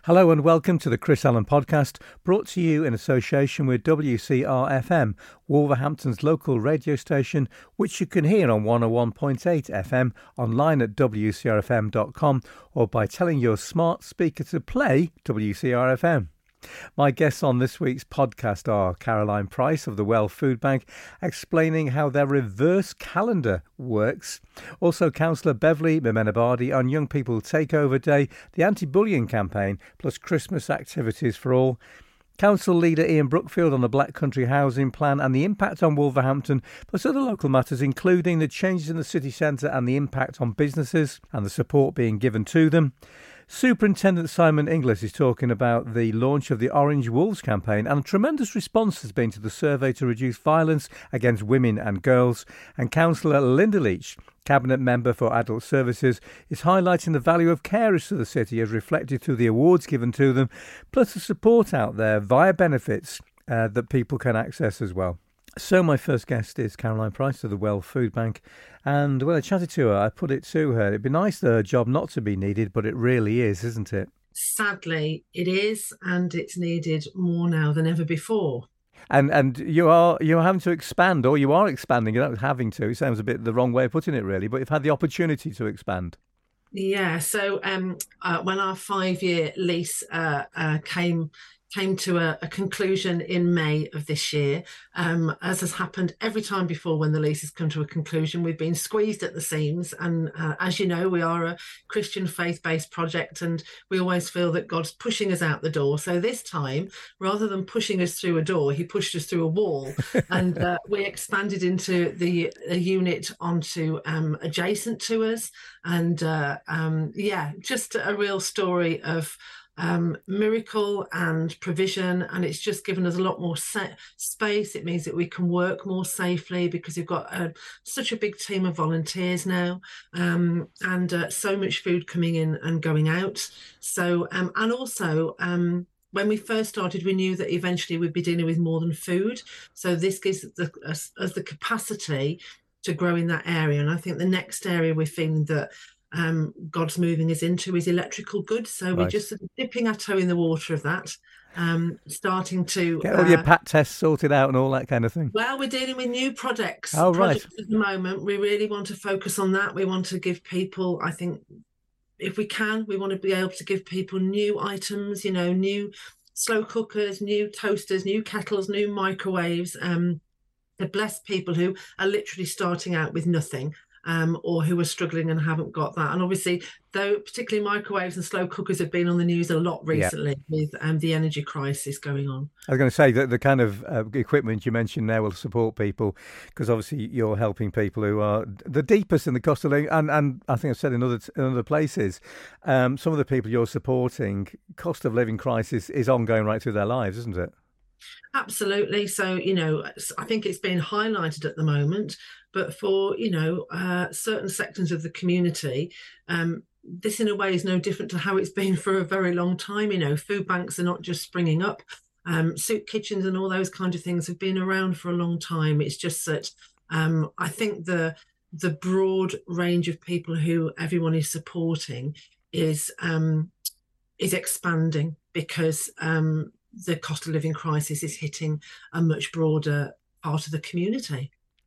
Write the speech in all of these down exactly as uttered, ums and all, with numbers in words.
Hello and welcome to the Chris Allen Podcast, brought to you in association with W C R F M, Wolverhampton's local radio station, which you can hear on one oh one point eight F M, online at w c r f m dot com, or by telling your smart speaker to play W C R F M. My guests on this week's podcast are Caroline Price of the Well Food Bank, explaining how their reverse calendar works. Also, Councillor Beverly Memenabadi on Young People Takeover Day, the anti-bullying campaign, plus Christmas activities for all. Council leader Ian Brookfield on the Black Country Housing Plan and the impact on Wolverhampton, plus other local matters including the changes in the city centre and the impact on businesses and the support being given to them. Superintendent Simon Inglis is talking about the launch of the Orange Wolves campaign and a tremendous response has been to the survey to reduce violence against women and girls. And Councillor Linda Leach, Cabinet Member for Adult Services, is highlighting the value of carers to the city as reflected through the awards given to them, plus the support out there via benefits uh, that people can access as well. So my first guest is Caroline Price of the Well Food Bank, and when I chatted to her, I put it to her, it'd be nice for her job not to be needed, but it really is, isn't it? Sadly, it is, and it's needed more now than ever before. And and you are you're having to expand, or you are expanding. You're not having to. It sounds a bit the wrong way of putting it, really, but you've had the opportunity to expand. Yeah. So um, uh, when our five-year lease uh, uh, came. came to a, a conclusion in May of this year. Um, as has happened every time before when the lease has come to a conclusion, we've been squeezed at the seams. And uh, as you know, we are a Christian faith-based project and we always feel that God's pushing us out the door. So this time, rather than pushing us through a door, he pushed us through a wall and uh, we expanded into the a unit onto um, adjacent to us. And uh, um, yeah, just a real story of Um, miracle and provision, and it's just given us a lot more sa- space. It means that we can work more safely because we've got a, such a big team of volunteers now, um, and uh, so much food coming in and going out. So, um, and also, um, when we first started, we knew that eventually we'd be dealing with more than food. So this gives the, us, us the capacity to grow in that area. And I think the next area we're feeling that Um, God's moving us into is electrical goods. So right. We're just sort of dipping our toe in the water of that, um, starting to get all uh, your P A T tests sorted out and all that kind of thing. Well, we're dealing with new projects. Oh, projects right. At the moment, we really want to focus on that. We want to give people, I think, if we can, we want to be able to give people new items, you know, new slow cookers, new toasters, new kettles, new microwaves, um, to bless people who are literally starting out with nothing. Um, or who are struggling and haven't got that. And obviously, though, particularly microwaves and slow cookers have been on the news a lot recently yep. with um, the energy crisis going on. I was going to say that the kind of uh, equipment you mentioned there will support people because obviously you're helping people who are the deepest in the cost of living. And, and I think I've said in other, in other places, um, some of the people you're supporting, cost of living crisis is ongoing right through their lives, isn't it? Absolutely. So, you know, I think it's being highlighted at the moment, but for, you know, uh, certain sections of the community, um, this in a way is no different to how it's been for a very long time. You know, food banks are not just springing up. Um, soup kitchens and all those kind of things have been around for a long time. It's just that um, I think the the broad range of people who everyone is supporting is um, is expanding because um, the cost of living crisis is hitting a much broader part of the community.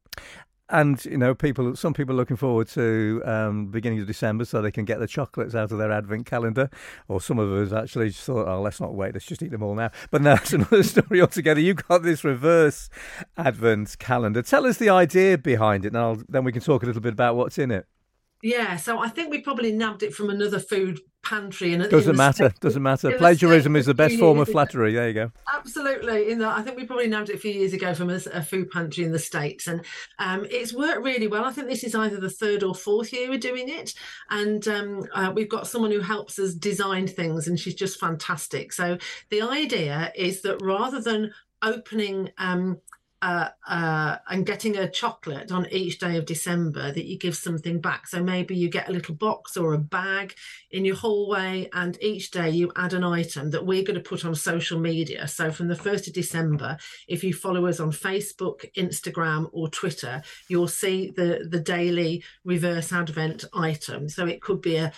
And, you know, people, some people are looking forward to um, beginning of December so they can get the chocolates out of their advent calendar. Or some of us actually just thought, oh, let's not wait, let's just eat them all now. But no, that's another story altogether. You've got this reverse advent calendar. Tell us the idea behind it, and I'll, then we can talk a little bit about what's in it. Yeah, so I think we probably nabbed it from another food pantry. And doesn't matter, States. doesn't matter. In Plagiarism is the best form of flattery. There you go. Absolutely. In the, I think we probably nabbed it a few years ago from a, a food pantry in the States. And um, it's worked really well. I think this is either the third or fourth year we're doing it. And um, uh, we've got someone who helps us design things and she's just fantastic. So the idea is that rather than opening um, Uh, uh, and getting a chocolate on each day of December, that you give something back. So maybe you get a little box or a bag in your hallway, and each day you add an item that we're going to put on social media. So from the first of December, if you follow us on Facebook, Instagram or Twitter, you'll see the, the daily reverse advent item. So it could be a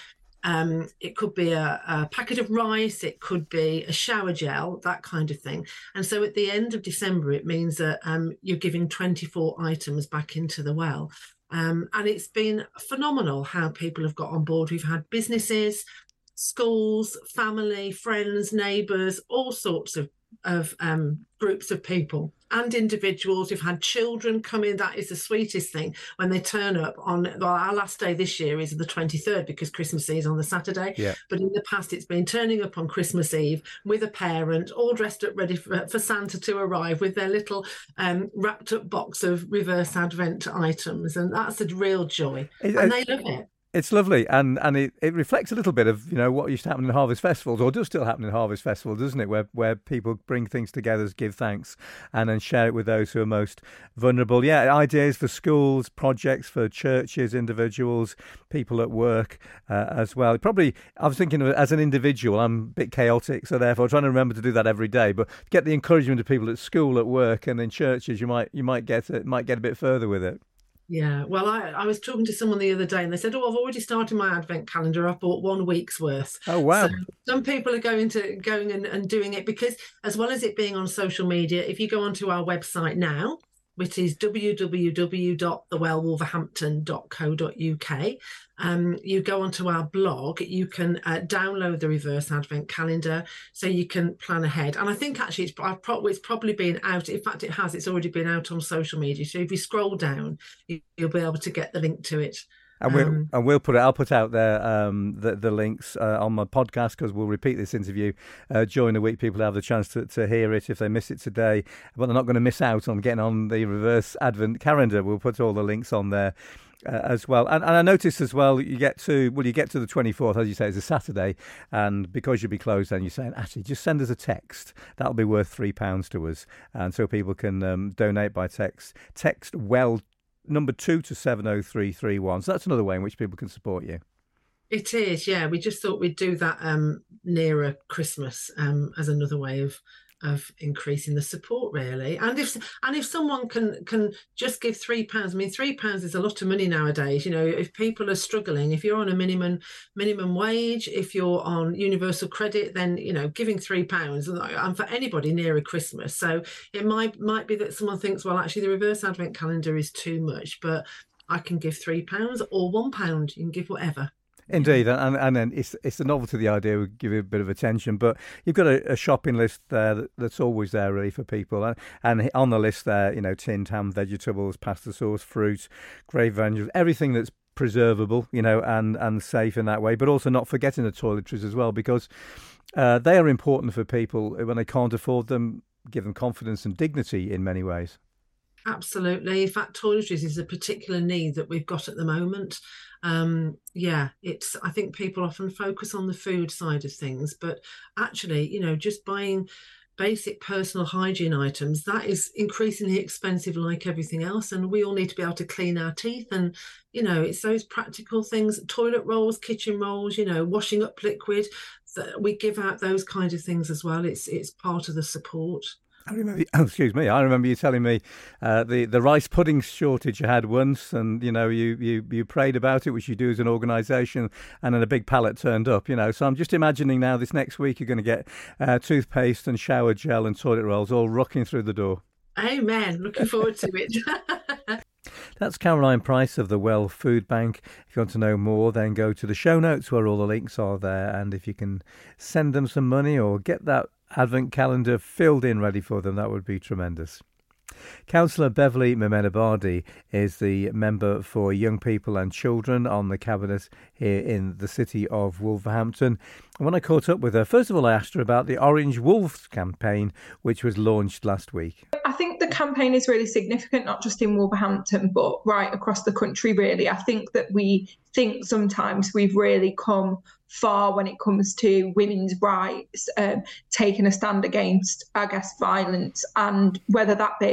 Um, it could be a, a packet of rice, it could be a shower gel, that kind of thing. And so at the end of December, it means that um, you're giving twenty-four items back into the well. Um, and it's been phenomenal how people have got on board. We've had businesses, schools, family, friends, neighbours, all sorts of, of um, groups of people and individuals. We've had children come in. That is the sweetest thing when they turn up on, well, our last day this year is the twenty-third because Christmas Eve is on the Saturday. Yeah. But in the past, it's been turning up on Christmas Eve with a parent, all dressed up, ready for, for Santa to arrive with their little um, wrapped up box of reverse Advent items. And that's a real joy. It, and they love it. It's lovely, and and it, it reflects a little bit of, you know, what used to happen in Harvest Festivals, or does still happen in Harvest Festivals, doesn't it, where where people bring things together, give thanks, and then share it with those who are most vulnerable. Yeah, ideas for schools, projects for churches, individuals, people at work uh, as well. Probably, I was thinking of it as an individual, I'm a bit chaotic, so therefore trying to remember to do that every day, but get the encouragement of people at school, at work, and in churches, you might you might get it, might get a bit further with it. Yeah, well, I, I was talking to someone the other day and they said, oh, I've already started my Advent calendar. I've bought one week's worth. Oh, wow. So some people are going to going and, and doing it because as well as it being on social media, if you go onto our website now, which is w w w dot the well wolverhampton dot co dot u k. Um, you go onto our blog, you can uh, download the reverse Advent calendar so you can plan ahead. And I think actually it's, I've pro- it's probably been out. In fact, it has. It's already been out on social media. So if you scroll down, you, you'll be able to get the link to it. And we'll, um, and we'll put it, I'll put out there um, the, the links uh, on my podcast because we'll repeat this interview uh, during the week. People have the chance to, to hear it if they miss it today, but they're not going to miss out on getting on the reverse Advent calendar. We'll put all the links on there uh, as well. And, and I noticed as well, you get to, well, you get to the twenty-fourth, as you say, it's a Saturday. And because you'll be closed then, you're saying, actually, just send us a text. That'll be worth three pounds to us. And so people can um, donate by text. Text well number two to seven oh three three one. So that's another way in which people can support you. It is, yeah. We just thought we'd do that um, nearer Christmas um, as another way of of increasing the support, really. And if and if someone can can just give three pounds, I mean, three pounds is a lot of money nowadays. You know, if people are struggling, if you're on a minimum minimum wage, if you're on universal credit, then you know, giving three pounds, and for anybody nearer Christmas. So it might might be that someone thinks, well, actually, the reverse Advent calendar is too much, but I can give three pounds or one pound. You can give whatever. Indeed, and and then it's it's the novelty of the idea will give you a bit of attention, but you've got a, a shopping list there that, that's always there really for people, and, and on the list there, you know, tinned ham, vegetables, pasta sauce, fruit, gravy, vegetables, everything that's preservable, you know, and, and safe in that way, but also not forgetting the toiletries as well, because uh, they are important for people when they can't afford them, give them confidence and dignity in many ways. Absolutely. In fact, toiletries is a particular need that we've got at the moment. Um, yeah, it's. I think people often focus on the food side of things, but actually, you know, just buying basic personal hygiene items, that is increasingly expensive like everything else. And we all need to be able to clean our teeth. And, you know, it's those practical things, toilet rolls, kitchen rolls, you know, washing up liquid, that we give out those kinds of things as well. It's it's part of the support. I remember, oh, excuse me, I remember you telling me uh, the, the rice pudding shortage you had once, and, you know, you, you, you prayed about it, which you do as an organisation, and then a big pallet turned up, you know. So I'm just imagining now this next week you're going to get uh, toothpaste and shower gel and toilet rolls all rocking through the door. Amen. Looking forward to it. That's Caroline Price of the Well Food Bank. If you want to know more, then go to the show notes where all the links are there. And if you can send them some money or get that Advent calendar filled in ready for them, that would be tremendous. Councillor Beverly Memenabadi is the member for young people and children on the cabinet here in the city of Wolverhampton. And when I caught up with her, first of all, I asked her about the Orange Wolves campaign, which was launched last week. I think the campaign is really significant, not just in Wolverhampton, but right across the country, really. I think that we think sometimes we've really come far when it comes to women's rights, um, taking a stand against, I guess, violence, and whether that be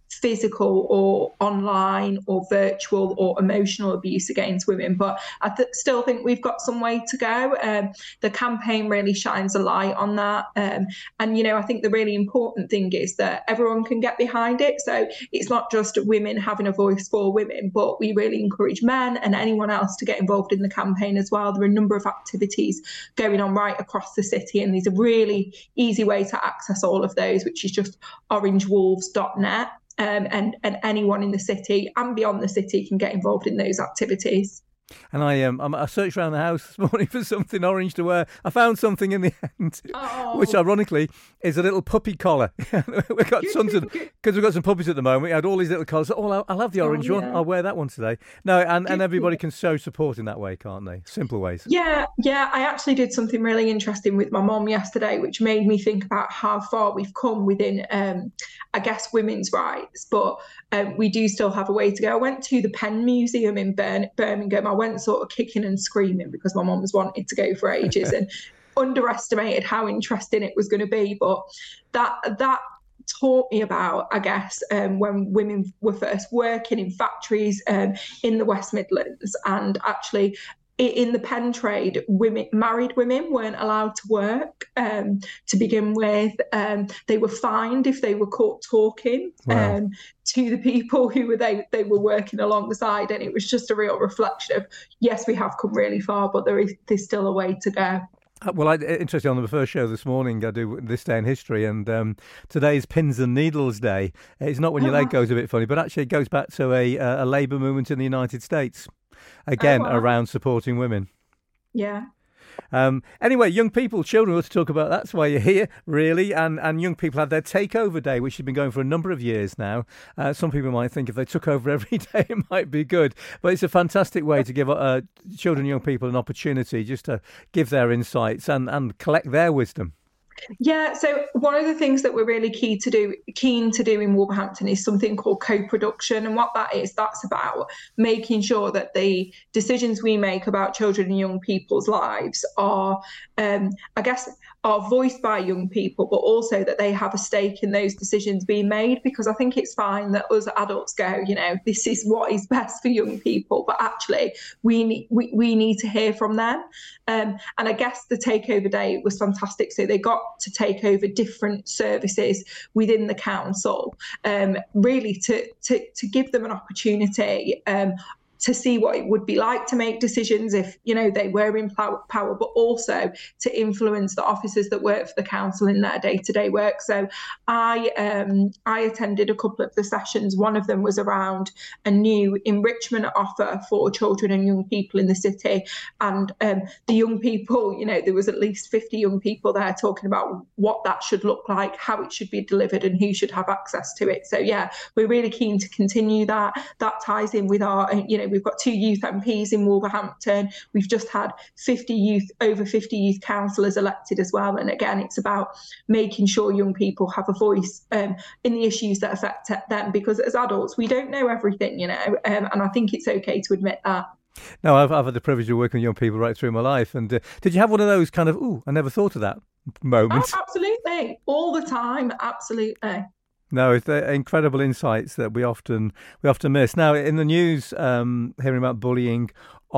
physical or online or virtual or emotional abuse against women. But I th- still think we've got some way to go. Um, the campaign really shines a light on that. Um, and, you know, I think the really important thing is that everyone can get behind it. So it's not just women having a voice for women, but we really encourage men and anyone else to get involved in the campaign as well. There are a number of activities going on right across the city, and there's a really easy way to access all of those, which is just orange wolves dot net. Um, and, and anyone in the city and beyond the city can get involved in those activities. And I um, I searched around the house this morning for something orange to wear. I found something in the end, oh. which ironically is a little puppy collar. We've got tons of, because we've got some puppies at the moment. We had all these little collars. Oh, I'll, I'll have the orange oh, yeah. one. I'll wear that one today. No, and, and everybody can show support in that way, can't they? Simple ways. Yeah, yeah. I actually did something really interesting with my mum yesterday, which made me think about how far we've come within, um, I guess, women's rights. But um, we do still have a way to go. I went to the Penn Museum in Bir- Birmingham. I went sort of kicking and screaming because my mum was wanting to go for ages and underestimated how interesting it was going to be. But that that taught me about, I guess, um, when women were first working in factories um, in the West Midlands, and actually in the pen trade, women, married women weren't allowed to work um, to begin with. Um, they were fined if they were caught talking wow. um, to the people who were they they were working alongside, and it was just a real reflection of, yes, we have come really far, but there is there's still a way to go. Well, I, interesting, on the first show this morning, I do This Day in History, and um, today's Pins and Needles Day. It's not when your leg goes a bit funny, but actually it goes back to a, a labour movement in the United States. Again, oh, wow. around supporting women. Yeah. Um, anyway, young people, children, we ought to talk about that's why you're here, really. And and young people have their takeover day, which has been going for a number of years now. Uh, some people might think if they took over every day, it might be good. But it's a fantastic way to give uh, children and young people an opportunity just to give their insights and, and collect their wisdom. Yeah, so one of the things that we're really key to do, keen to do in Wolverhampton is something called co-production. And what that is, that's about making sure that the decisions we make about children and young people's lives are, um, I guess, are voiced by young people, but also that they have a stake in those decisions being made. Because I think it's fine that us adults go, you know, this is what is best for young people, but actually we need, we, we need to hear from them. Um, and I guess the takeover day was fantastic. So they got to take over different services within the council, um, really to, to, to give them an opportunity um, to see what it would be like to make decisions if, you know, they were in power, but also to influence the officers that work for the council in their day-to-day work. So I um, I attended a couple of the sessions. One of them was around a new enrichment offer for children and young people in the city. And um, the young people, you know, there was at least fifty young people there talking about what that should look like, how it should be delivered and who should have access to it. So, yeah, we're really keen to continue that. That ties in with our, you know, we've got two youth M Ps in Wolverhampton. We've just had fifty youth, over fifty youth councillors elected as well. And again, it's about making sure young people have a voice um, in the issues that affect them, because as adults, we don't know everything, you know, um, and I think it's okay to admit that. No, I've, I've had the privilege of working with young people right through my life. And uh, did you have one of those kind of, ooh, I never thought of that moments? Oh, absolutely. All the time. Absolutely. No, it's the incredible insights that we often we often miss. Now, in the news, um, hearing about bullying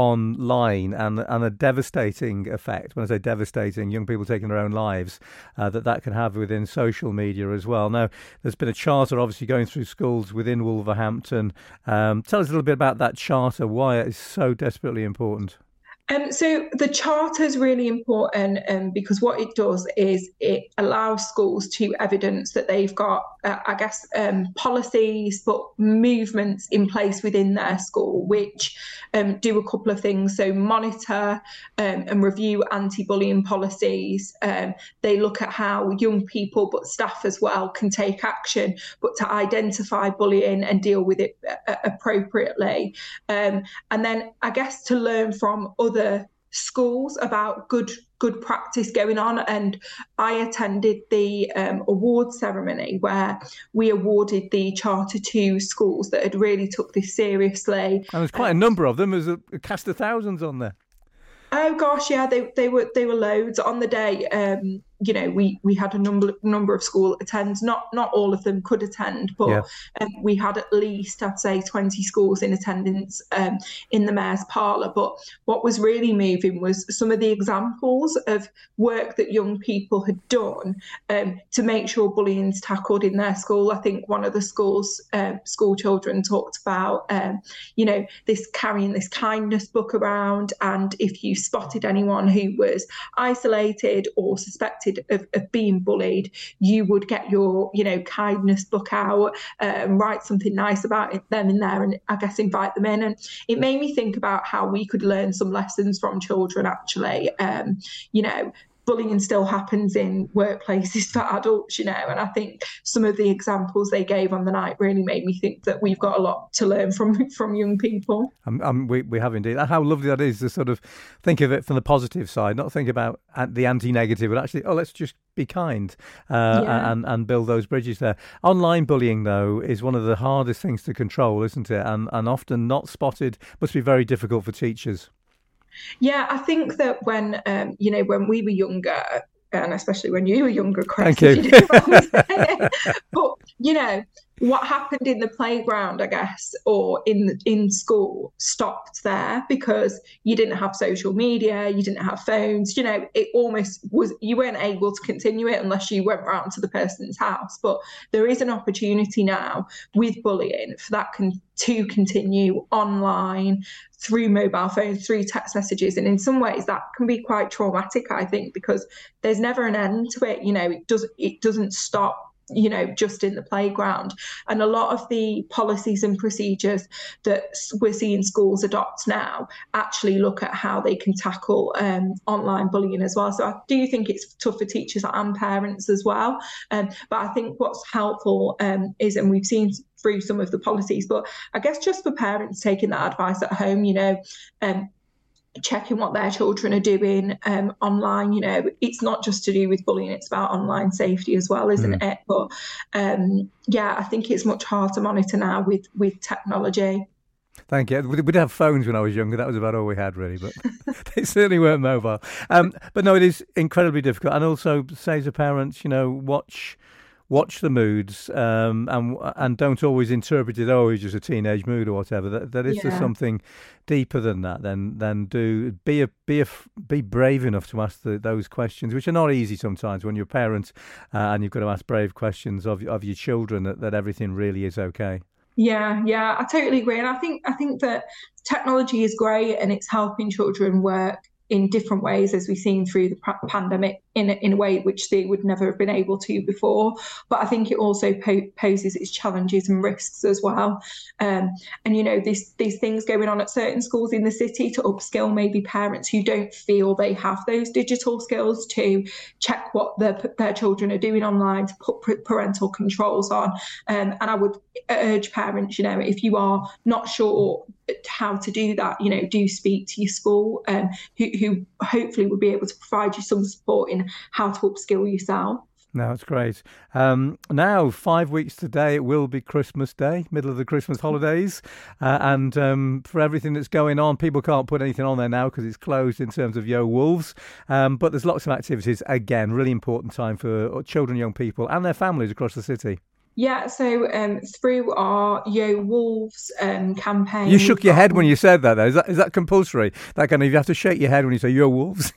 online and and a devastating effect. When I say devastating, young people taking their own lives, uh, that that can have within social media as well. Now, there's been a charter obviously going through schools within Wolverhampton. Um, tell us a little bit about that charter, why it is so desperately important. Um, so the charter is really important um, because what it does is it allows schools to evidence that they've got, uh, I guess, um, policies, but movements in place within their school, which um, do a couple of things. So monitor um, and review anti-bullying policies. Um, they look at how young people, but staff as well, can take action, but to identify bullying and deal with it uh, appropriately. Um, and then I guess to learn from other schools about good good practice going on. And I attended the um, award ceremony where we awarded the charter to schools that had really took this seriously. And there's quite um, a number of them. There's a, a cast of thousands on there. Oh gosh, yeah, they they were they were loads on the day. Um, you know, we we had a number number of school attends. Not not all of them could attend, but yeah. um, we had at least, I'd say, twenty schools in attendance um, in the Mayor's Parlour. But what was really moving was some of the examples of work that young people had done um, to make sure bullying's tackled in their school. I think one of the schools um, school children talked about, um, you know, this carrying this kindness book around, and if you spotted anyone who was isolated or suspected of, of being bullied, you would get your, you know, kindness book out uh, and write something nice about it, them in there, and I guess invite them in. And it made me think about how we could learn some lessons from children, actually. Um, you know, bullying still happens in workplaces for adults, you know, and I think some of the examples they gave on the night really made me think that we've got a lot to learn from from young people. Um, um, we, we have indeed. How lovely that is to sort of think of it from the positive side, not think about the anti-negative, but actually, oh, let's just be kind uh, yeah. and, and build those bridges there. Online bullying, though, is one of the hardest things to control, isn't it? And, and often not spotted, must be very difficult for teachers. Yeah, I think that when, um, you know, when we were younger, and especially when you were younger, Chris, Thank you. you know, but, you know, what happened in the playground, I guess, or in in school stopped there because you didn't have social media, you didn't have phones, you know, it almost was, you weren't able to continue it unless you went round to the person's house. But there is an opportunity now with bullying for that con- to continue online, through mobile phones, through text messages. And in some ways that can be quite traumatic, I think, because there's never an end to it. You know, it does it doesn't stop, you know, just in the playground. And a lot of the policies and procedures that we're seeing schools adopt now actually look at how they can tackle um, online bullying as well. So I do think it's tough for teachers and parents as well. Um, but I think what's helpful um, is, and we've seen through some of the policies, but I guess just for parents taking that advice at home, you know, um, checking what their children are doing um, online. You know, it's not just to do with bullying, it's about online safety as well, isn't mm. it? But um, yeah, I think it's much harder to monitor now with, with technology. Thank you. We'd have phones when I was younger. That was about all we had, really, but they certainly weren't mobile. Um, but no, it is incredibly difficult. And also, say to parents, you know, watch... Watch the moods um, and and don't always interpret it, oh, it's just a teenage mood or whatever. That that is yeah. just something deeper than that. Then then do be a be a be brave enough to ask the, those questions, which are not easy sometimes when you're a parent uh, and you've got to ask brave questions of of your children. That, that everything really is okay. Yeah, yeah, I totally agree, and I think I think that technology is great and it's helping children work in different ways, as we've seen through the pandemic, in a, in a way which they would never have been able to before. But I think it also po- poses its challenges and risks as well. Um, and, you know, these, these things going on at certain schools in the city to upskill maybe parents who don't feel they have those digital skills to check what their, their children are doing online, to put parental controls on. Um, and I would urge parents, you know, if you are not sure how to do that, you know, do speak to your school, um, who, who hopefully will be able to provide you some support in how to upskill yourself. No, it's great. Um, now, five weeks today, it will be Christmas Day, middle of the Christmas holidays. Uh, and um, for everything that's going on, people can't put anything on there now because it's closed in terms of Yo Wolves. Um, but there's lots of activities. Again, really important time for children, young people and their families across the city. Yeah, so um, through our Yo Wolves um, campaign... You shook your head when you said that, though. Is that, is that compulsory? That kind of, you have to shake your head when you say Yo Wolves?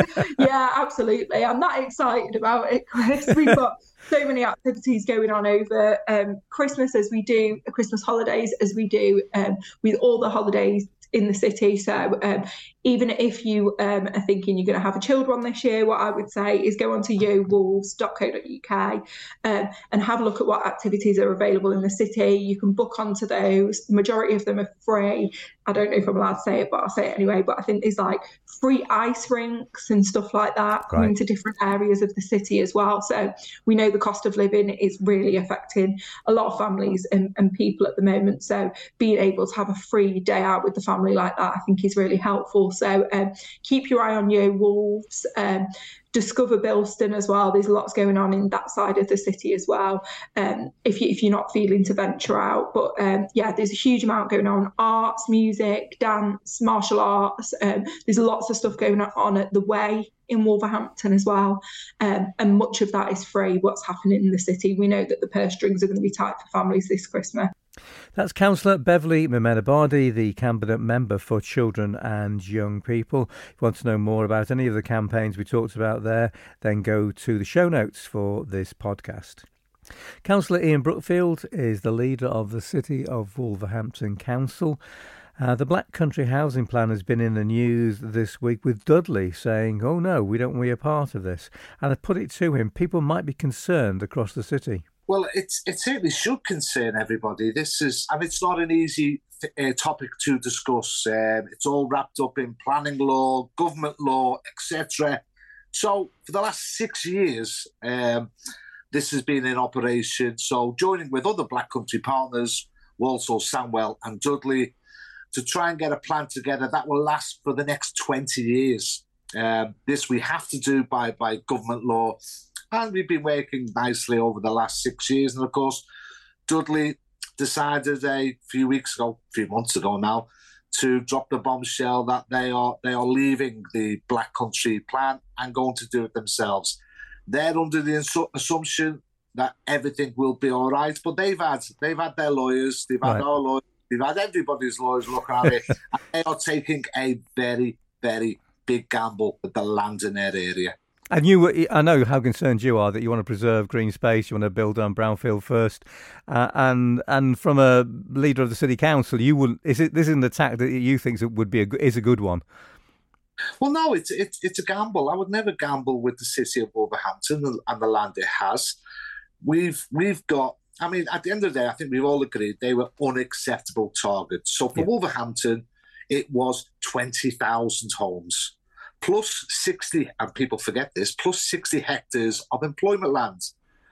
Yeah, absolutely. I'm that excited about it, Chris. We've got so many activities going on over um, Christmas, as we do, Christmas holidays, as we do um, with all the holidays in the city. So um, even if you um, are thinking you're going to have a chilled one this year, what I would say is go on to yo wolves dot co dot uk um, and have a look at what activities are available in the city. You can book onto those. The majority of them are free. I don't know if I'm allowed to say it, but I'll say it anyway. But I think there's like free ice rinks and stuff like that coming right. to different areas of the city as well. So we know the cost of living is really affecting a lot of families and, and people at the moment. So being able to have a free day out with the family like that, I think is really helpful. So um, keep your eye on your Wolves. Um, discover Bilston as well. There's lots going on in that side of the city as well, um, if, you, if you're not feeling to venture out. But um, yeah, there's a huge amount going on. Arts, music, dance, martial arts. Um, there's lots of stuff going on at The Way in Wolverhampton as well. Um, and much of that is free, what's happening in the city. We know that the purse strings are going to be tight for families this Christmas. That's Councillor Beverly Mimena-Bardi, the Cabinet Member for Children and Young People. If you want to know more about any of the campaigns we talked about there, then go to the show notes for this podcast. Councillor Ian Brookfield is the leader of the City of Wolverhampton Council. Uh, the Black Country Housing Plan has been in the news this week, with Dudley saying, oh no, we don't want to be a part of this. And I put it to him, people might be concerned across the city. Well, it's, it certainly should concern everybody. This is, and it's not an easy uh, topic to discuss. Um, it's all wrapped up in planning law, government law, et cetera. So for the last six years, um, this has been in operation. So joining with other Black Country partners, Walsall, Sandwell and Dudley, to try and get a plan together that will last for the next twenty years. Um, this we have to do by, by government law. And we've been working nicely over the last six years. And of course, Dudley decided a few weeks ago, a few months ago now, to drop the bombshell that they are they are leaving the Black Country Plan and going to do it themselves. They're under the insu- assumption that everything will be all right, but they've had they've had their lawyers, they've had right. our lawyers, they've had everybody's lawyers looking at it, and they are taking a very, very big gamble with the land in their area. And you, I know how concerned you are that you want to preserve green space, you want to build on brownfield first, uh, and and from a leader of the city council, you would is it this isn't the tack that you think would be a, is a good one? Well, no, it's it's it's a gamble. I would never gamble with the city of Wolverhampton and, and the land it has. We've we've got. I mean, at the end of the day, I think we've all agreed they were unacceptable targets. So for yeah. Wolverhampton, it was twenty thousand homes. Plus sixty, and people forget this, plus sixty hectares of employment land.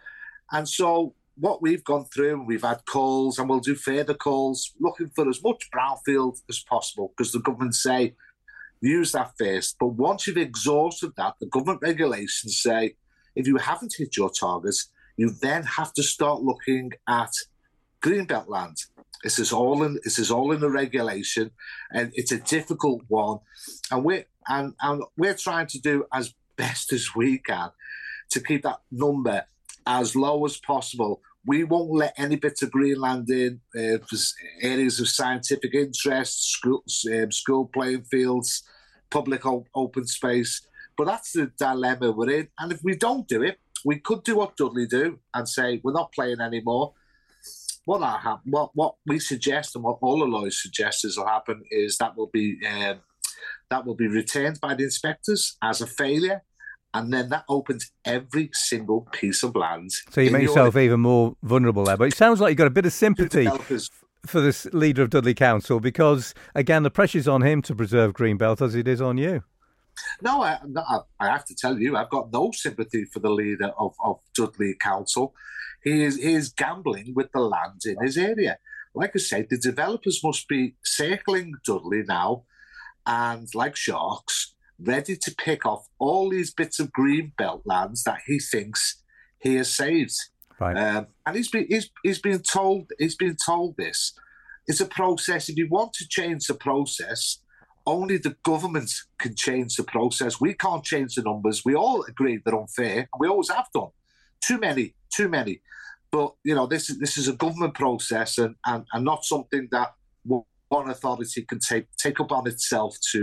And so what we've gone through, we've had calls and we'll do further calls looking for as much brownfield as possible because the government say, use that first. But once you've exhausted that, the government regulations say, if you haven't hit your targets, you then have to start looking at greenbelt land. This is all in this is all in the regulation, and it's a difficult one. And we're and, and we're trying to do as best as we can to keep that number as low as possible. We won't let any bits of green land in uh, areas of scientific interest, schools, um, school playing fields, public op- open space. But that's the dilemma we're in. And if we don't do it, we could do what Dudley do and say we're not playing anymore. What that happen, what what we suggest and what all the lawyers suggest is will happen is that will be um, that will be returned by the inspectors as a failure, and then that opens every single piece of land. So you make yourself your... even more vulnerable there. But it sounds like you've got a bit of sympathy for this leader of Dudley Council because, again, the pressure's on him to preserve Greenbelt as it is on you. No, I, I have to tell you, I've got no sympathy for the leader of, of Dudley Council. He is, he is gambling with the land in his area. Like I said, the developers must be circling Dudley now and, like sharks, ready to pick off all these bits of green belt lands that he thinks he has saved. Right. Um, and he's been he's, he's been told he's been told this. It's a process. If you want to change the process, only the government can change the process. We can't change the numbers. We all agree they're unfair. We always have done. Too many, too many. But, you know, this is this is a government process and, and, and not something that one authority can take take up on itself to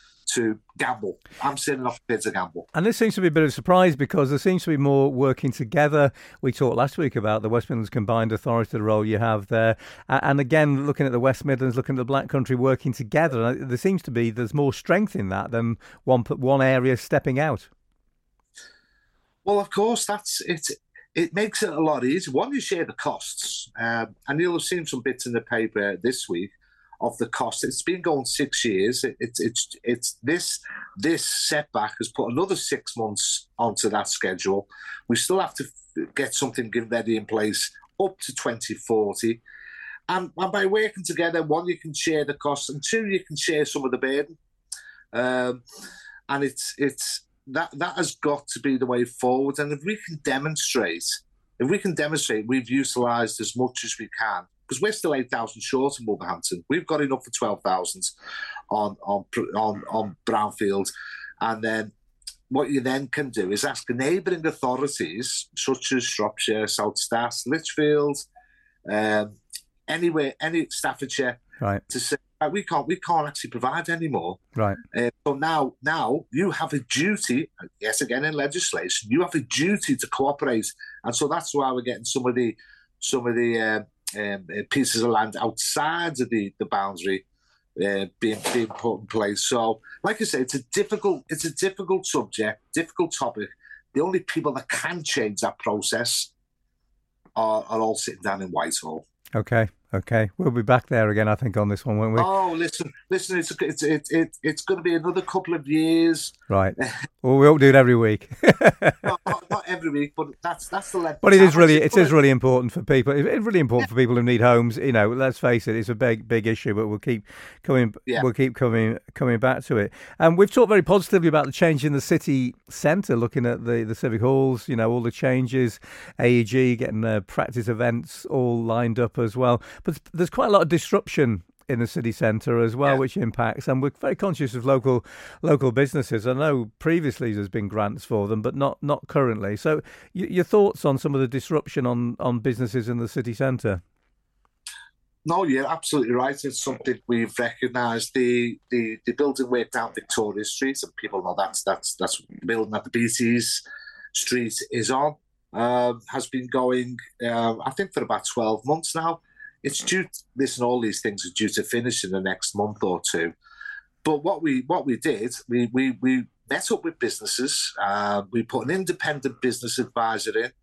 to gamble. I'm saying enough kids to gamble. And this seems to be a bit of a surprise because there seems to be more working together. We talked last week about the West Midlands Combined Authority, the role you have there. And again, looking at the West Midlands, looking at the Black Country working together, there seems to be, there's more strength in that than one one area stepping out. Well, of course, that's it. It makes it a lot easier. One, you share the costs. Um, and you'll have seen some bits in the paper this week of the cost. It's been going six years. It, it's it's it's this this setback has put another six months onto that schedule. We still have to get something ready in place up to twenty forty. And, and by working together, one, you can share the costs, and two, you can share some of the burden. Um, and it's it's that that has got to be the way forward. And if we can demonstrate, if we can demonstrate we've utilised as much as we can, because we're still eight thousand short in Wolverhampton. We've got enough for twelve thousand on, on, on, on Brownfield. And then what you then can do is ask neighbouring authorities, such as Shropshire, South Stass, Lichfield, um, anywhere, any Staffordshire, right, to say we can't, we can't actually provide anymore. Right. Uh, so now, now you have a duty. Yes, again in legislation, you have a duty to cooperate, and so that's why we're getting some of the, some of the um, um, pieces of land outside of the the boundary uh, being being put in place. So, like I say, it's a difficult, it's a difficult subject, difficult topic. The only people that can change that process are, are all sitting down in Whitehall. Okay, okay. We'll be back there again, I think, on this one, won't we? Oh, listen, listen, it's it's it's it's, it's going to be another couple of years. Right. Well, we won't do it every week. no, not, not every week, but that's that's the length. But it is really it is really important for people. It's really important for people who need homes. You know, let's face it, it's a big big issue. But we'll keep coming. Yeah. We'll keep coming coming back to it. And we've talked very positively about the change in the city centre, looking at the, the civic halls. You know, all the changes, A E G getting the practice events all lined up as well. But there's quite a lot of disruption in the city centre as well, yeah. which impacts, and we're very conscious of local local businesses. I know previously there's been grants for them, but not not currently. So y- your thoughts on some of the disruption on, on businesses in the city centre? No, you're absolutely right. It's something we've recognised. The, the the building work down Victoria Street, and people know that's that's that's the building that the B T's Street is on, um, has been going, um, I think, for about twelve months now. It's due. Listen, all these things are due to finish in the next month or two. But what we what we did, we we we met up with businesses. Uh, we put an independent business advisor in,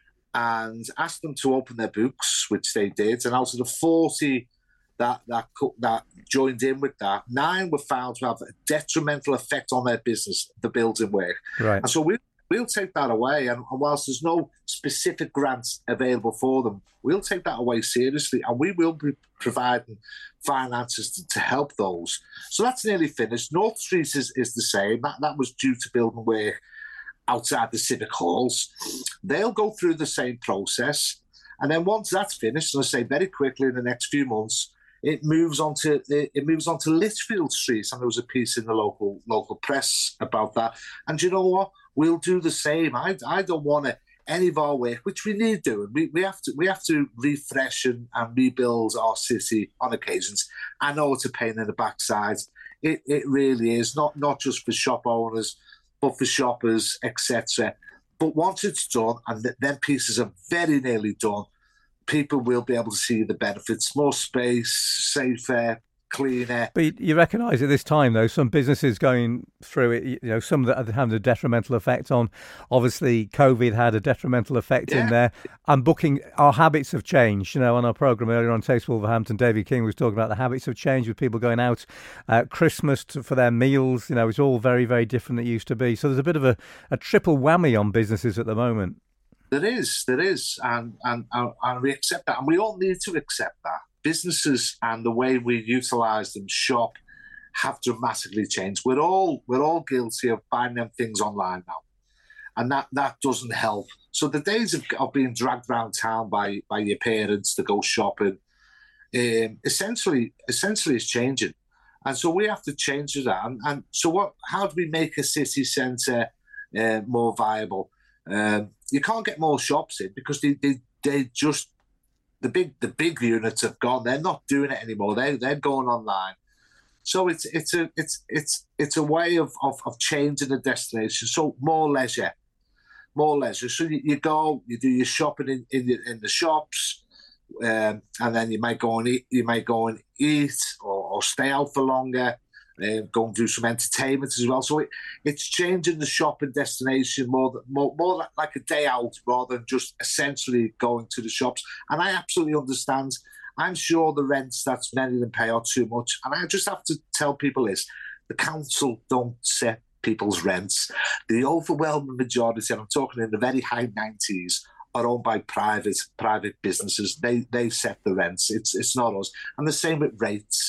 and asked them to open their books, which they did. And out of the forty that that that joined in with that, nine were found to have a detrimental effect on their business, the building work. Right. And so we. We'll take that away, and, and whilst there's no specific grants available for them, we'll take that away seriously, and we will be providing finances to, to help those. So that's nearly finished. North Street is, is the same. That that was due to building work outside the civic halls. They'll go through the same process, and then once that's finished, and I say very quickly in the next few months, it moves on to it moves on to Lichfield Street, and there was a piece in the local local press about that. And you know what? We'll do the same. I, I don't want to, any of our work, which we need doing. We we have to we have to refresh and, and rebuild our city on occasions. I know it's a pain in the backside. It it really is, not not just for shop owners, but for shoppers, et cetera. But once it's done, and th- then pieces are very nearly done, people will be able to see the benefits: more space, safer, cleaner. But you recognise at this time, though, some businesses going through it, you know, some that have a detrimental effect on, obviously, COVID had a detrimental effect yeah. in there. And booking, our habits have changed. You know, on our programme earlier on Taste Wolverhampton, David King was talking about the habits have changed with people going out at Christmas to, for their meals. You know, it's all very, very different than it used to be. So there's a bit of a, a triple whammy on businesses at the moment. There is, there is. And, and, and we accept that. And we all need to accept that. Businesses and the way we utilise them, shop, have dramatically changed. We're all we're all guilty of buying them things online now, and that, that doesn't help. So the days of, of being dragged around town by, by your parents to go shopping, um, essentially essentially is changing, and so we have to change that. And, and so what? How do we make a city centre uh, more viable? Um, you can't get more shops in because they they, they just The big the big units have gone. They're not doing it anymore. They they're going online. So it's it's a it's it's it's a way of, of, of changing the destination. So more leisure, more leisure. So you, you go, you do your shopping in in the, in the shops, um, and then you might go and eat. You might go and eat or, or stay out for longer. Uh, go and do some entertainment as well. So it, it's changing the shopping destination more, more, more like a day out rather than just essentially going to the shops. And I absolutely understand. I'm sure the rents that many of them pay are too much. And I just have to tell people this, the council don't set people's rents. The overwhelming majority, and I'm talking in the very high nineties, are owned by private private businesses. They they set the rents. It's it's not us. And the same with rates.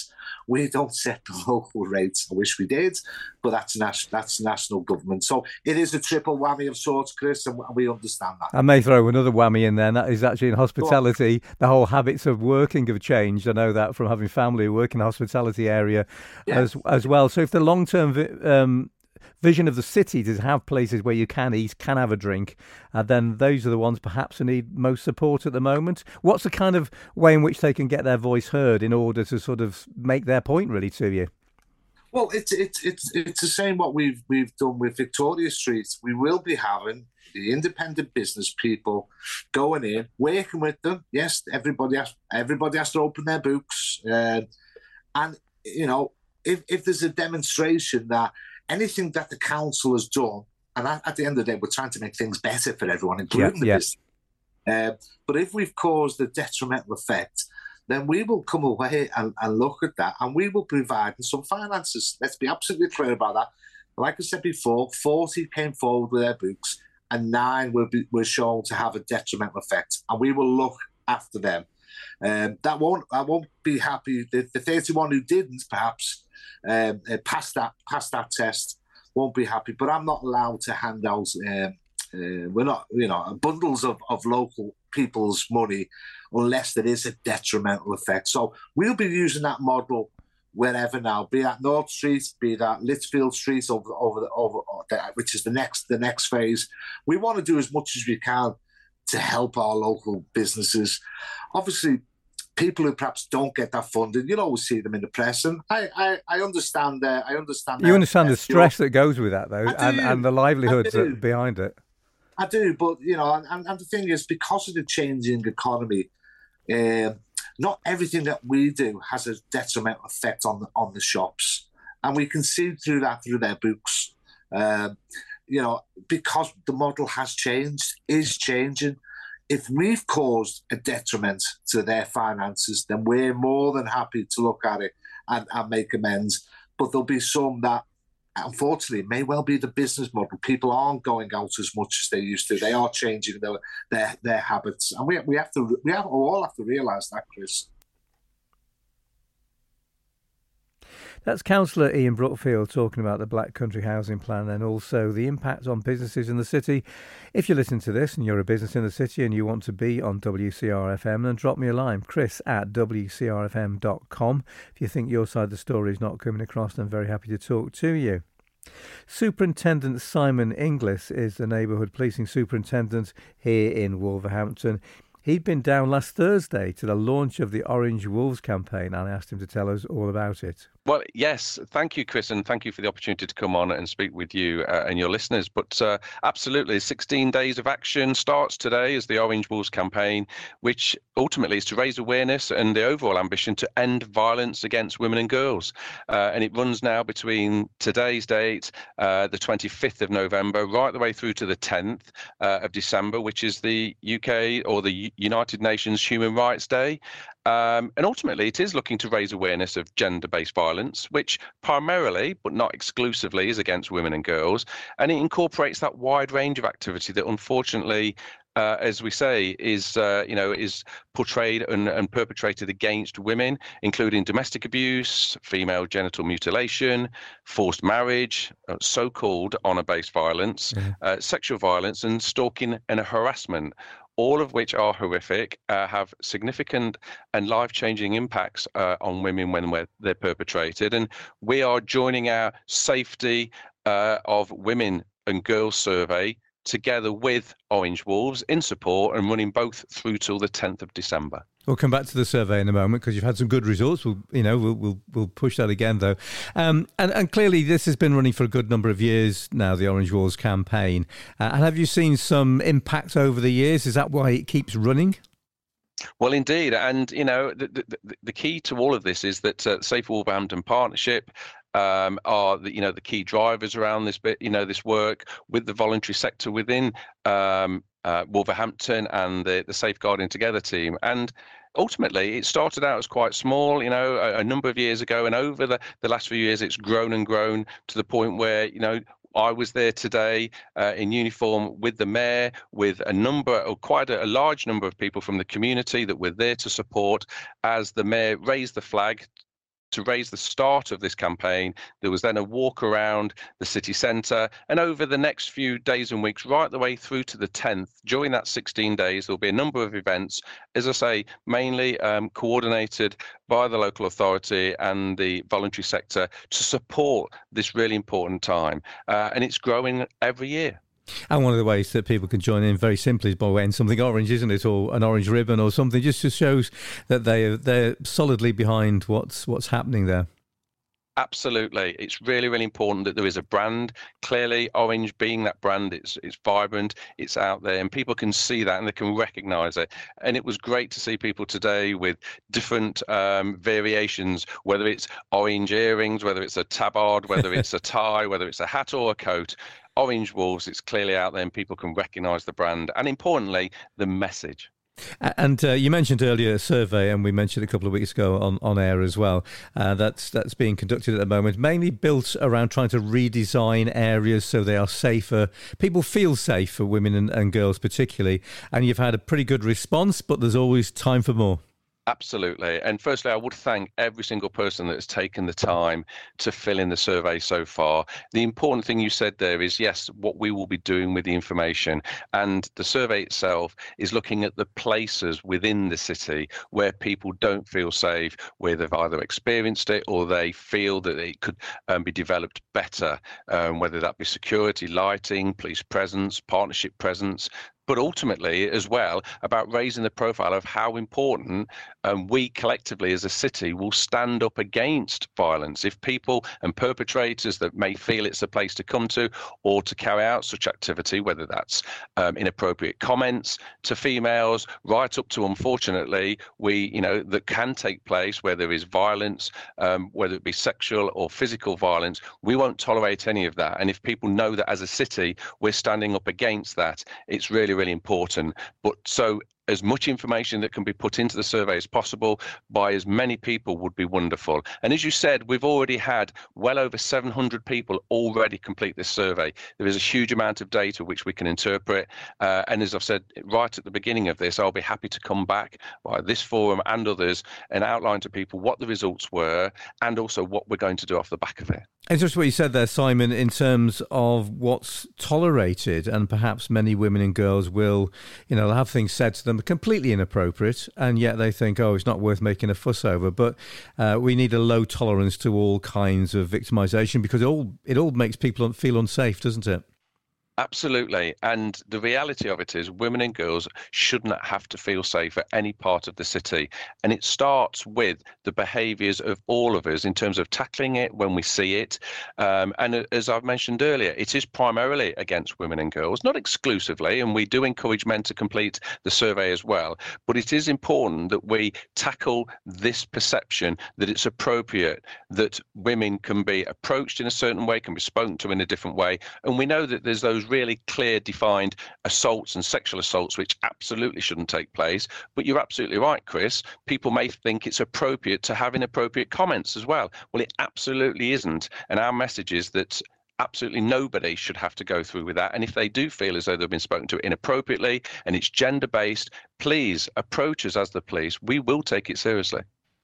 We don't set the local rates. I wish we did, but that's national. That's national government. So it is a triple whammy of sorts, Chris, and we understand that. I may throw another whammy in there, and that is actually in hospitality. The whole habits of working have changed. I know that from having family who work in the hospitality area yeah. as as well. So if the long-term vi- um, vision of the city is to have places where you can eat, can have a drink, uh, then those are the ones perhaps who need most support at the moment. What's the kind of way in which they can get their voice heard in order to sort of make their point really to you? Well, it's it's it's it's the same what we've we've done with Victoria Street. We will be having the independent business people going in, working with them. Yes, everybody has everybody has to open their books, uh, and you know if if there's a demonstration that anything that the council has done, and at, at the end of the day, we're trying to make things better for everyone, including yeah, the yeah. business. Uh, but if we've caused a detrimental effect, then we will come away and, and look at that, and we will provide some finances. Let's be absolutely clear about that. Like I said before, forty came forward with their books, and nine were, be, were shown to have a detrimental effect, and we will look after them. Um, that won't. I won't be happy. The, the thirty-one who didn't, perhaps, um, uh, pass that pass that test, won't be happy. But I'm not allowed to hand out. Um, uh, we're not, you know, bundles of, of local people's money unless there is a detrimental effect. So we'll be using that model wherever now, be that North Street, be that Litchfield Street, over over the, over which is the next the next phase. We want to do as much as we can to help our local businesses. Obviously, people who perhaps don't get that funding, you'll always see them in the press, and I, I, I understand. Uh, I understand. You understand the stress that goes with that, though, and, and the livelihoods that behind it. I do, but you know, and, and the thing is, because of the changing economy, um, not everything that we do has a detrimental effect on the, on the shops, and we can see through that through their books. Um, you know, because the model has changed, is changing. If we've caused a detriment to their finances, then we're more than happy to look at it and, and make amends. But there'll be some that, unfortunately, may well be the business model. People aren't going out as much as they used to. They are changing their their, their habits, and we we have to we have we all have to realise that, Chris. That's Councillor Ian Brookfield talking about the Black Country Housing Plan and also the impact on businesses in the city. If you listen to this and you're a business in the city and you want to be on W C R F M, then drop me a line, chris at w c r f m dot com. If you think your side of the story is not coming across, then I'm very happy to talk to you. Superintendent Simon Inglis is the neighbourhood policing superintendent here in Wolverhampton. He'd been down last Thursday to the launch of the Orange Wolves campaign, and I asked him to tell us all about it. Well, yes, thank you, Chris, and thank you for the opportunity to come on and speak with you uh, and your listeners. But uh, absolutely, sixteen days of action starts today as the Orange Wolves campaign, which ultimately is to raise awareness and the overall ambition to end violence against women and girls. Uh, and it runs now between today's date, uh, the twenty-fifth of November, right the way through to the tenth uh, of December, which is the U K or the United Nations Human Rights Day. Um, and ultimately, it is looking to raise awareness of gender-based violence, which primarily, but not exclusively, is against women and girls. And it incorporates that wide range of activity that, unfortunately, uh, as we say, is uh, you know is portrayed and, and perpetrated against women, including domestic abuse, female genital mutilation, forced marriage, uh, so-called honour-based violence, mm-hmm. uh, sexual violence, and stalking and harassment. All of which are horrific, uh, have significant and life-changing impacts uh, on women when we're, they're perpetrated. And we are joining our Safety uh, of Women and Girls survey together with Orange Wolves in support and running both through till the tenth of December. We'll come back to the survey in a moment because you've had some good results. We'll, you know, we'll we'll, we'll push that again though. Um, and, and clearly, this has been running for a good number of years now. The Orange Wolves campaign. Uh, and have you seen some impact over the years? Is that why it keeps running? Well, indeed, and you know, the the, the key to all of this is that uh, Safe Wolverhampton Partnership um, are the you know the key drivers around this bit. You know, this work with the voluntary sector within um, uh, Wolverhampton and the the Safeguarding Together team. And ultimately, it started out as quite small, you know, a, a number of years ago, and over the, the last few years, it's grown and grown to the point where, you know, I was there today uh, in uniform with the mayor, with a number, or quite a, a large number of people from the community that were there to support as the mayor raised the flag to raise the start of this campaign. There was then a walk around the city centre, and over the next few days and weeks, right the way through to the tenth, during that sixteen days, there'll be a number of events, as I say, mainly um, coordinated by the local authority and the voluntary sector to support this really important time. Uh, and it's growing every year. And one of the ways that people can join in very simply is by wearing something orange, isn't it? Or an orange ribbon or something, just to shows that they, they're solidly behind what's what's happening there. Absolutely. It's really, really important that there is a brand. Clearly, Orange being that brand, it's it's vibrant, it's out there, and people can see that and they can recognise it. And it was great to see people today with different um, variations, whether it's orange earrings, whether it's a tabard, whether it's a tie, whether it's a hat or a coat. Orange Wolves, it's clearly out there and people can recognise the brand and, importantly, the message. And uh, you mentioned earlier a survey, and we mentioned a couple of weeks ago on, on air as well. Uh, that's that's being conducted at the moment, mainly built around trying to redesign areas so they are safer. People feel safe, for women and, and girls particularly. And you've had a pretty good response, but there's always time for more. Absolutely. And firstly, I would thank every single person that has taken the time to fill in the survey so far. The important thing you said there is, yes, what we will be doing with the information. And the survey itself is looking at the places within the city where people don't feel safe, where they've either experienced it or they feel that it could um, be developed better, um, whether that be security, lighting, police presence, partnership presence, but ultimately as well about raising the profile of how important um, we collectively as a city will stand up against violence. If people and perpetrators that may feel it's a place to come to or to carry out such activity, whether that's um, inappropriate comments to females, right up to, unfortunately, we, you know, that can take place where there is violence, um, whether it be sexual or physical violence, we won't tolerate any of that. And if people know that as a city, we're standing up against that, it's really, really important. But so as much information that can be put into the survey as possible by as many people would be wonderful. And as you said, we've already had well over seven hundred people already complete this survey. There is a huge amount of data which we can interpret. Uh, and as I've said right at the beginning of this, I'll be happy to come back via this forum and others and outline to people what the results were and also what we're going to do off the back of it. It's just what you said there, Simon, in terms of what's tolerated, and perhaps many women and girls will, you know, have things said to them completely inappropriate, and yet they think, oh, it's not worth making a fuss over. But uh, we need a low tolerance to all kinds of victimisation, because it all it all makes people feel unsafe, doesn't it? Absolutely. And the reality of it is women and girls should not have to feel safe at any part of the city. And it starts with the behaviours of all of us in terms of tackling it when we see it. Um, and as I've mentioned earlier, it is primarily against women and girls, not exclusively. And we do encourage men to complete the survey as well. But it is important that we tackle this perception that it's appropriate that women can be approached in a certain way, can be spoken to in a different way. And we know that there's those really clear defined assaults and sexual assaults which absolutely shouldn't take place. But you're absolutely right, Chris. People may think it's appropriate to have inappropriate comments as well. Well, it absolutely isn't. And our message is that absolutely nobody should have to go through with that. And if they do feel as though they've been spoken to inappropriately and it's gender-based, please approach us as the police. We will take it seriously.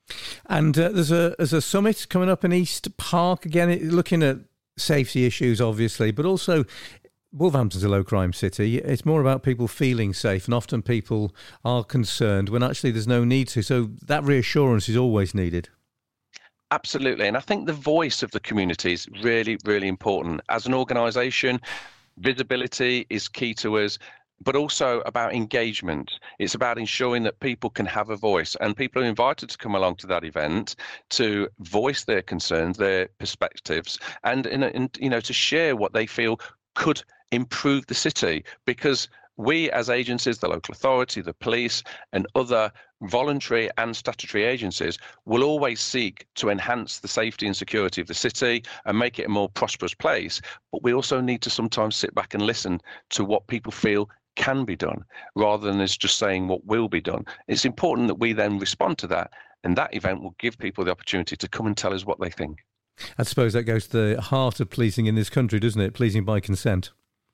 And uh, there's a there's a summit coming up in East Park, again, looking at safety issues, obviously, but also Wolverhampton's a low crime city. It's more about people feeling safe, and often people are concerned when actually there's no need to. So that reassurance is always needed. Absolutely. And I think the voice of the community is really, really important. As an organisation, visibility is key to us, but also about engagement. It's about ensuring that people can have a voice, and people are invited to come along to that event to voice their concerns, their perspectives, and, in, in, you know, to share what they feel could improve the city, because we as agencies, the local authority, the police and other voluntary and statutory agencies will always seek to enhance the safety and security of the city and make it a more prosperous place. But we also need to sometimes sit back and listen to what people feel can be done rather than as just saying what will be done. It's important that we then respond to that, and that event will give people the opportunity to come and tell us what they think. I suppose that goes to the heart of policing in this country, doesn't it? Policing by consent.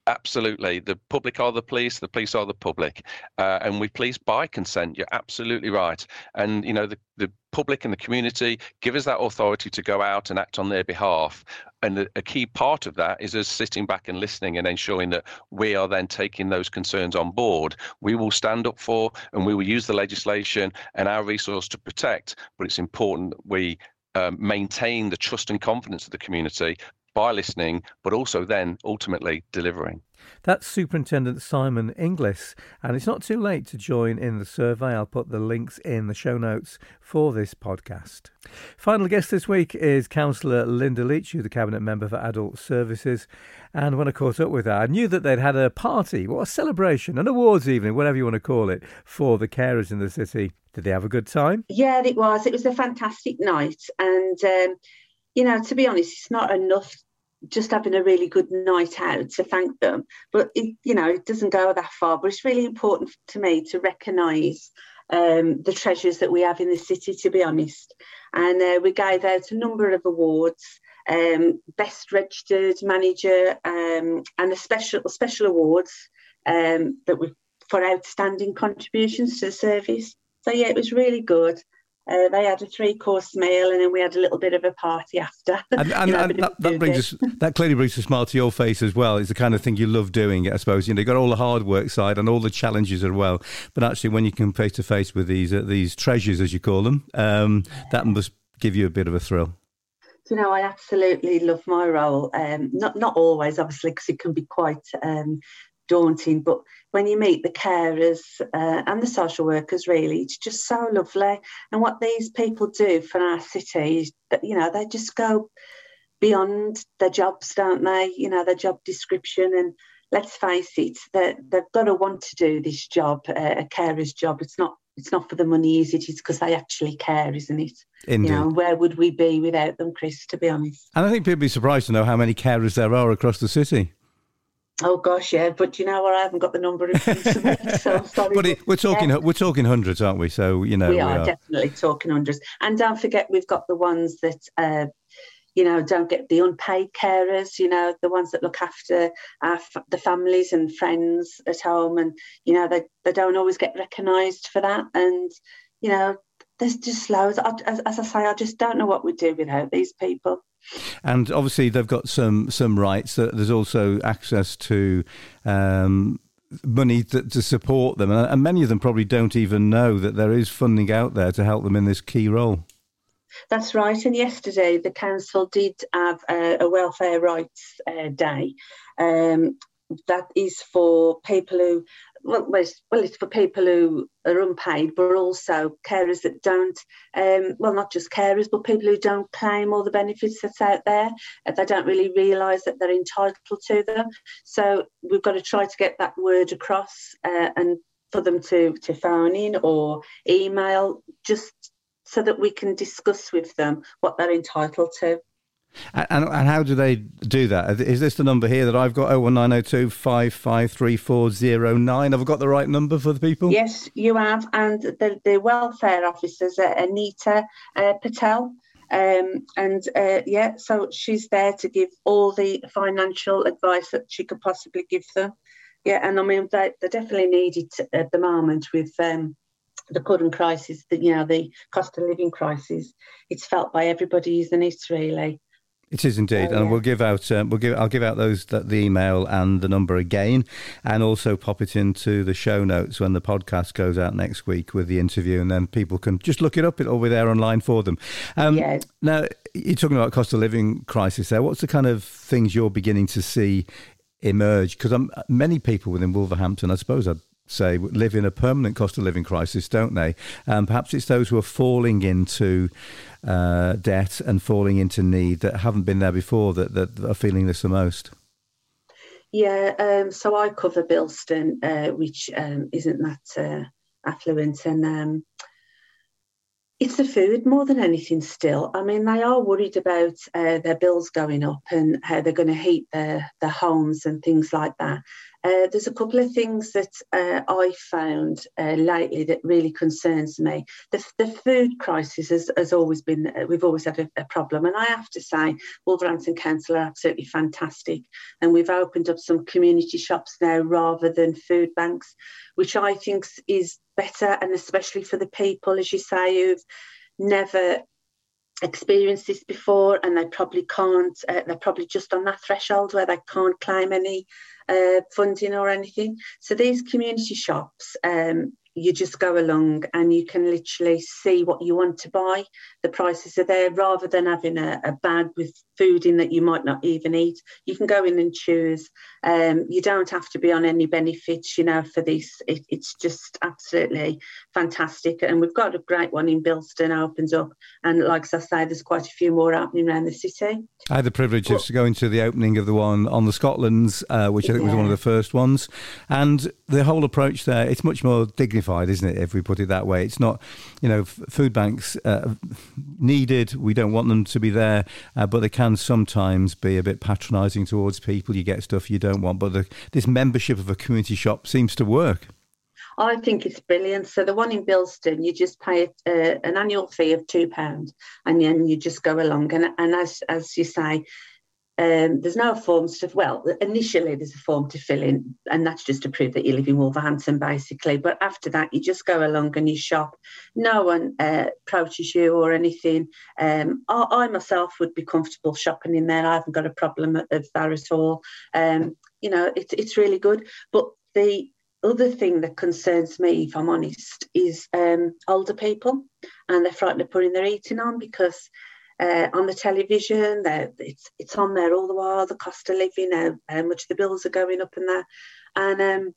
Absolutely. The public are the police, the police are the public. Uh, and we police by consent. You're absolutely right. And, you know, the, the public and the community give us that authority to go out and act on their behalf. And the, a key part of that is us sitting back and listening and ensuring that we are then taking those concerns on board. We will stand up for and we will use the legislation and our resource to protect. But it's important that we um, maintain the trust and confidence of the community by listening, but also then ultimately delivering. That's Superintendent Simon Inglis, and it's not too late to join in the survey. I'll put the links in the show notes for this podcast. Final guest this week is Councillor Linda Leach, who's the Cabinet Member for Adult Services. And when I caught up with her, I knew that they'd had a party, what a celebration, an awards evening, whatever you want to call it, for the carers in the city. Did they have a good time? Yeah, it was. It was a fantastic night. And, um, you know, to be honest, it's not enough just having a really good night out to thank them. But, it, you know, it doesn't go that far. But it's really important to me to recognise um, the treasures that we have in the city, to be honest. And uh, we gave out a number of awards, um, Best Registered Manager um, and a special special awards um, that we for outstanding contributions to the service. So, yeah, it was really good. Uh, they had a three-course meal, and then we had a little bit of a party after. And, and, you know, and that, that brings us, that clearly brings a smile to your face as well. It's the kind of thing you love doing, I suppose. You know, you've got all the hard work side and all the challenges as well. But actually, when you come face to face with these uh, these treasures, as you call them, um, that must give you a bit of a thrill. You know, I absolutely love my role. Um, not not always, obviously, because it can be quite um, daunting, but when you meet the carers uh, and the social workers, really, it's just so lovely. And what these people do for our city is that, you know, they just go beyond their jobs, don't they? You know, their job description. And let's face it, they've got to want to do this job, uh, a carer's job. It's not it's not for the money, is it? It's because they actually care, isn't it? Indeed. You know, where would we be without them, Chris, to be honest? And I think people would be surprised to know how many carers there are across the city. Oh gosh, yeah, but you know what? I haven't got the number in front of me, so I'm sorry. But it, we're talking, yeah. we're talking hundreds, aren't we? So you know, we, we are, are definitely talking hundreds. And don't forget, we've got the ones that, uh, you know, don't get the unpaid carers. You know, the ones that look after our, the families and friends at home, and you know, they they don't always get recognised for that. And you know, there's just loads. I, as, as I say, I just don't know what we'd do without these people. And obviously they've got some some rights. There's also access to um, money to, to support them. And many of them probably don't even know that there is funding out there to help them in this key role. That's right. And yesterday the council did have a, a welfare rights uh, day. Um, that is for people who, well, well, it's for people who are unpaid, but also carers that don't, um, well, not just carers, but people who don't claim all the benefits that's out there. They don't really realise that they're entitled to them. So we've got to try to get that word across uh, and for them to, to phone in or email, just so that we can discuss with them what they're entitled to. And, and how do they do that? Is this the number here that I've got, oh one nine oh two, five five three four oh nine? Have I got the right number for the people? Yes, you have. And the, the welfare officers are Anita uh, Patel. Um, and uh, yeah, so she's there to give all the financial advice that she could possibly give them. Yeah, and I mean, they, they definitely need it at the moment with um, the current crisis, the, you know, the cost of living crisis. It's felt by everybody, isn't it, really? It is indeed, oh, yeah. And we'll give out. Um, we'll give. I'll give out those the, the email and the number again, and also pop it into the show notes when the podcast goes out next week with the interview, and then people can just look it up. It'll be there online for them. Um, yeah. Now you're talking about cost of living crisis. There, what's the kind of things you're beginning to see emerge? Because um, many people within Wolverhampton, I suppose, I'd say, live in a permanent cost of living crisis, don't they? Um, perhaps it's those who are falling into uh, debt and falling into need that haven't been there before that, that are feeling this the most. Yeah, um, so I cover Bilston, uh, which um, isn't that uh, affluent, and um, It's the food more than anything still. I mean, they are worried about uh, their bills going up and how they're going to heat their, their homes and things like that. Uh, there's a couple of things that uh, I found uh, lately that really concerns me. The, the food crisis has, has always been, uh, we've always had a, a problem. And I have to say, Wolverhampton Council are absolutely fantastic. And we've opened up some community shops now rather than food banks, which I think is better, and especially for the people, as you say, who've never experienced this before, and they probably can't, uh, they're probably just on that threshold where they can't claim any uh, funding or anything. So these community shops, um, you just go along and you can literally see what you want to buy. The prices are there, rather than having a, a bag with food in that you might not even eat. You can go in and choose. Um, you don't have to be on any benefits, you know, for this. It, it's just absolutely fantastic. And we've got a great one in Bilston, opens up. And like I say, there's quite a few more opening around the city. I had the privilege well, of going to the opening of the one on the Scotlands, uh, which I think yeah. was one of the first ones. And the whole approach there, it's much more dignified, isn't it, if we put it that way? It's not, you know, f- food banks uh, needed. We don't want them to be there, uh, but they can sometimes be a bit patronising towards people. You get stuff you don't want, but the, this membership of a community shop seems to work. I think it's brilliant. So the one in Bilston, you just pay uh, an annual fee of two pounds, and then you just go along. And, and as as you say, um, there's no forms to, well, initially there's a form to fill in, and that's just to prove that you live in Wolverhampton, basically. But after that, you just go along and you shop. No one uh, approaches you or anything. Um, I, I myself would be comfortable shopping in there. I haven't got a problem of that at all. Um, you know, it's it's really good. But the other thing that concerns me, if I'm honest, is um, older people, and they're frightened of putting their eating on because uh, on the television, it's it's on there all the while, the cost of living, how, how much the bills are going up and that. And um,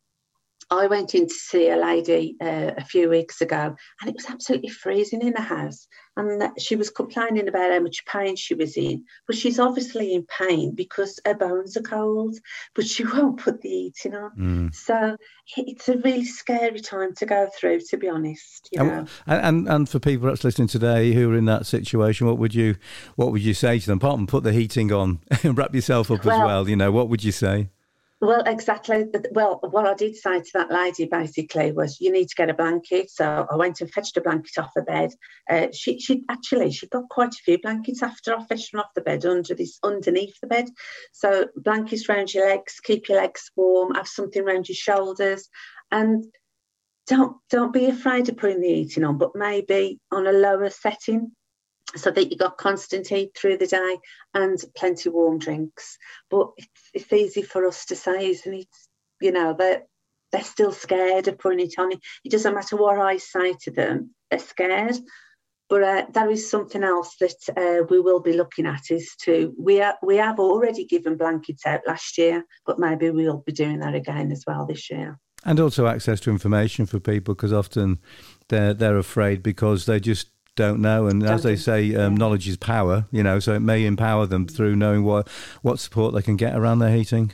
I went in to see a lady uh, a few weeks ago, and it was absolutely freezing in the house. And she was complaining about how much pain she was in. But she's obviously in pain because her bones are cold, but she won't put the eating on. Mm. So it's a really scary time to go through, to be honest. You know? and, and and for people that's listening today who are in that situation, what would you what would you say to them? Apart from put the heating on and wrap yourself up well, as well, you know, what would you say? Well, exactly. Well, what I did say to that lady basically was, you need to get a blanket. So I went and fetched a blanket off the bed. Uh, she, she actually, she got quite a few blankets after I fetched them off the bed under this, underneath the bed. So blankets around your legs, keep your legs warm, have something around your shoulders, and don't don't be afraid of putting the heating on, but maybe on a lower setting, so that you got constant heat through the day and plenty of warm drinks. But it's, it's easy for us to say, isn't it? You know, they're, they're still scared of putting it on. It doesn't matter what I say to them, they're scared. But uh, that is something else that uh, we will be looking at, is to, we, are, we have already given blankets out last year, but maybe we'll be doing that again as well this year. And also access to information for people, because often they're, they're afraid because they just don't know, and as they say, um, knowledge is power, you know, so it may empower them through knowing what what support they can get around their heating.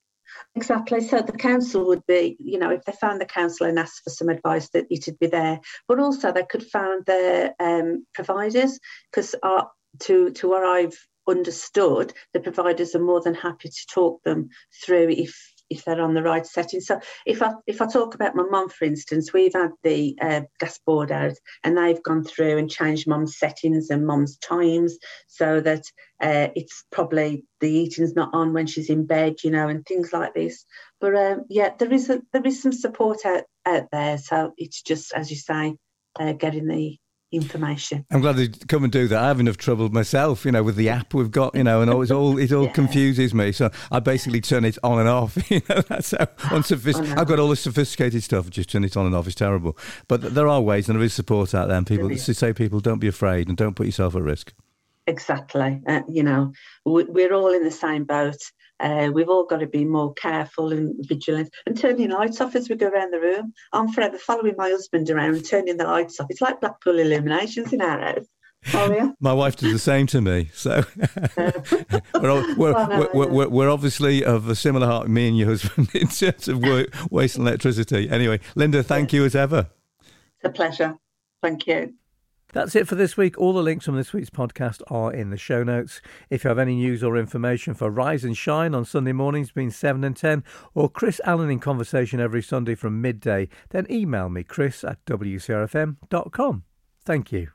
Exactly. So the council would be, you know, if they found the council and asked for some advice, that it would be there, but also they could find their um, providers, because uh, to to what I've understood, the providers are more than happy to talk them through if if they're on the right setting. So if I if I talk about my mum, for instance, we've had the uh, gas board out, and they've gone through and changed mum's settings and mum's times so that uh, it's probably the heating's not on when she's in bed, you know, and things like this. But um, yeah, there is a, there is some support out, out there. So it's just, as you say, uh, getting the information. I'm glad they come and do that. I have enough trouble myself, you know, with the app we've got, you know, and it's all it all yeah. confuses me. So I basically turn it on and off. You know, that's how unsophisticated. Oh, no. I've got all this sophisticated stuff. Just turn it on and off. It's terrible. But there are ways, and there is support out there. And people to say, people, don't be afraid and don't put yourself at risk. Exactly. Uh, you know, we, we're all in the same boat. Uh, we've all got to be more careful and vigilant, and turning lights off as we go around the room. I'm forever following my husband around and turning the lights off. It's like Blackpool Illuminations in our house. Oh, yeah. My wife does the same to me. So we're, all, we're, oh, no, we're, no. we're, we're obviously of a similar heart, me and your husband, in terms of work, waste and electricity. Anyway, Linda, thank yeah. you as ever. It's a pleasure. Thank you. That's it for this week. All the links from this week's podcast are in the show notes. If you have any news or information for Rise and Shine on Sunday mornings between seven and ten, or Chris Allen in Conversation every Sunday from midday, then email me, chris at w c r f m dot com. Thank you.